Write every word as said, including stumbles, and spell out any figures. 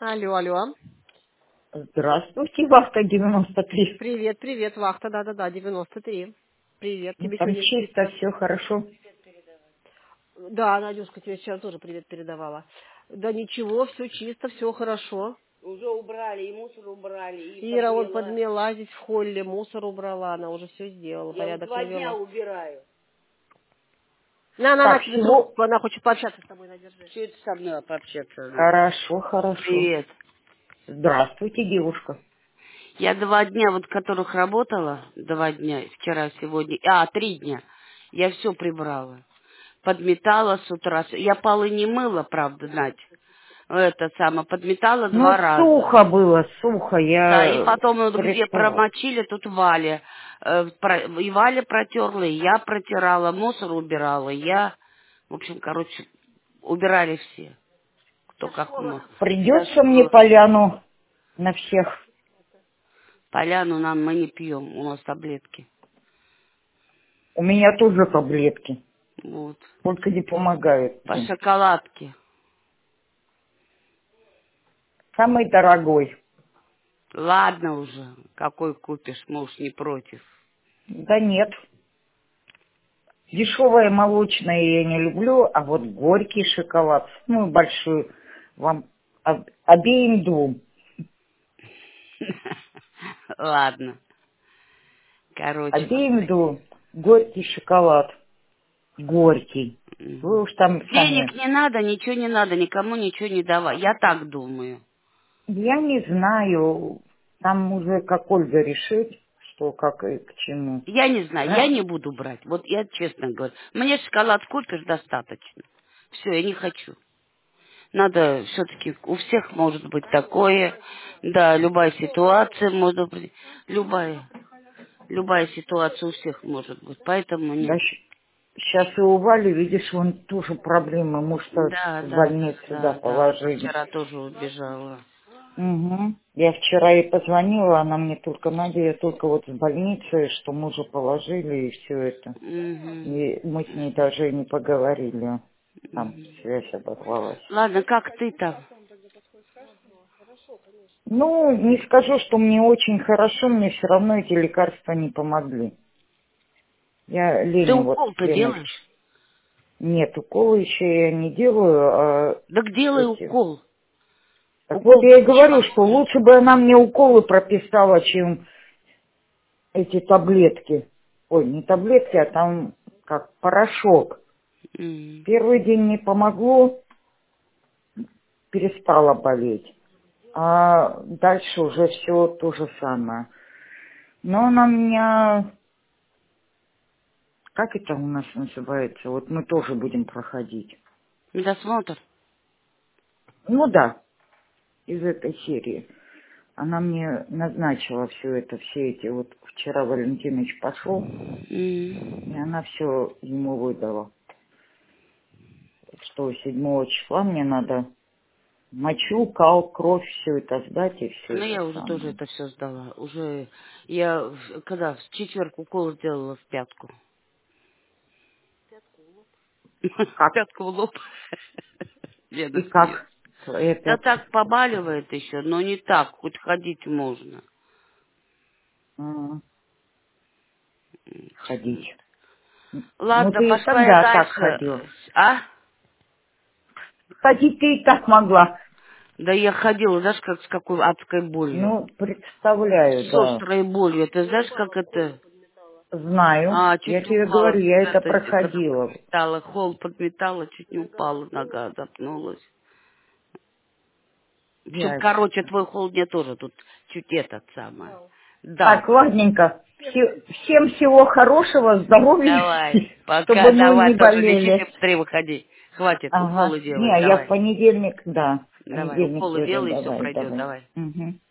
Алло, алло. Здравствуйте, вахта девяносто три. Привет, привет, вахта, да-да-да, девяносто три. Привет, Ну, тебе там сегодня чисто, чисто. все хорошо. Да, Надюшка тебе сейчас тоже привет передавала. Да ничего, все чисто, все хорошо. Уже убрали, и мусор убрали, и Ира вот подмела. подмела здесь в холле, мусор убрала, она уже все сделала, Я вот порядок два дня навела. убираю. На, на, на Так, тебе всего трубку, она хочет пообщаться с тобой, надержи. Все это со мной пообщаться надо. хорошо, хорошо. Привет. Здравствуйте, девушка. Я два дня, вот которых работала, два дня, вчера, сегодня, а, три дня, я все прибрала. Подметала с утра. Я полы не мыла, правда, Надь. Это самое, подметала Ну, два раза. сухо было, сухо. Да, и Я потом вот где представляю. промочили, тут Валя. Э, про- И Валя протерла, и я протирала, мусор убирала, я. В общем, короче, убирали все, кто как мог. Вся Придется мне школа. поляну на всех. Поляну нам мы не пьем, у нас таблетки. У меня тоже таблетки, Вот. только не помогают. По шоколадке. Самый дорогой. Ладно уже, какой купишь, мы уж не против. Да нет. Дешевое молочное я не люблю, а вот горький шоколад, ну, большой, вам об- обеим двум. Ладно. Короче, вот. Обеим двум горький шоколад. Горький. Вы Мгм. уж там Денег сами. не надо, ничего не надо, никому ничего не давай. Я так думаю. Я не знаю, там уже как Ольга решит, что, как и к чему. Я не знаю, я Да? не буду брать. Вот я честно говорю. Мне шоколад купишь, достаточно. Все, я не хочу. Надо все-таки, у всех может быть такое. Да, любая ситуация может быть. Любая. Любая ситуация у всех может быть. Поэтому Да, нет. сейчас и у Вали, видишь, вон тоже проблемы, может, Да, в да, да, больницу, да, да, да. Она положили. вчера тоже убежала. Угу. Я вчера ей позвонила, она мне только, Надя, я только вот в больнице, что мужа положили и все это. Мгм. И мы с ней даже и не поговорили. Там Мгм. связь оборвалась. Ладно, как ты там? Ну, не скажу, что мне очень хорошо, мне все равно эти лекарства не помогли. Я Ты Лене вот, укол-то Лена, делаешь? вч- нет, уколы еще я не делаю, а Так делай эти. укол. Так вот Укол я и точно говорю, что нужен. лучше бы она мне уколы прописала, чем эти таблетки. Ой, не таблетки, а там как порошок. М. Первый день не помогло, перестала болеть. А дальше уже все то же самое. Но она меня, как это у нас называется, вот мы тоже будем проходить. Медосмотр? Ну да, из этой серии. Она мне назначила все это, все эти, вот вчера Валентинович пошел, и М. она все ему выдала. Что седьмого числа мне надо мочу, кал, кровь, все это сдать и все Ну, это я уже тоже самое. это все сдала. Уже я в- когда в четверг укол сделала в пятку. В Как пятку в лоб. и Деда смеется. как твоя Да пятка? так побаливает еще, но не так, хоть ходить можно. М, Вот. Ходить. Ну Ладно, ты и пошла я тогда так дальше. ходила. А? Ходить ты и так могла. Да я ходила, знаешь, как с какой адской болью. Ну, представляю, С да. острой болью. Ты знаешь, как это? Знаю. А, Я чуть не тебе упала говорю, с я это радости, когда проходила. подметала. Холл подметала, чуть не упала, нога запнулась. В общем, короче, Ясно. твой холл мне тоже тут чуть этот самый дал. Так, ладненько. Все- всем всего хорошего, здоровья, Давай, чтобы пока, мы давай, не тоже лечите, болели. быстрее выходи. Хватит, Ага. уколы делай, Не, я в давай. понедельник, да. В Давай, понедельник уколы тоже делай, и все давай, пройдет, давай. давай. Угу.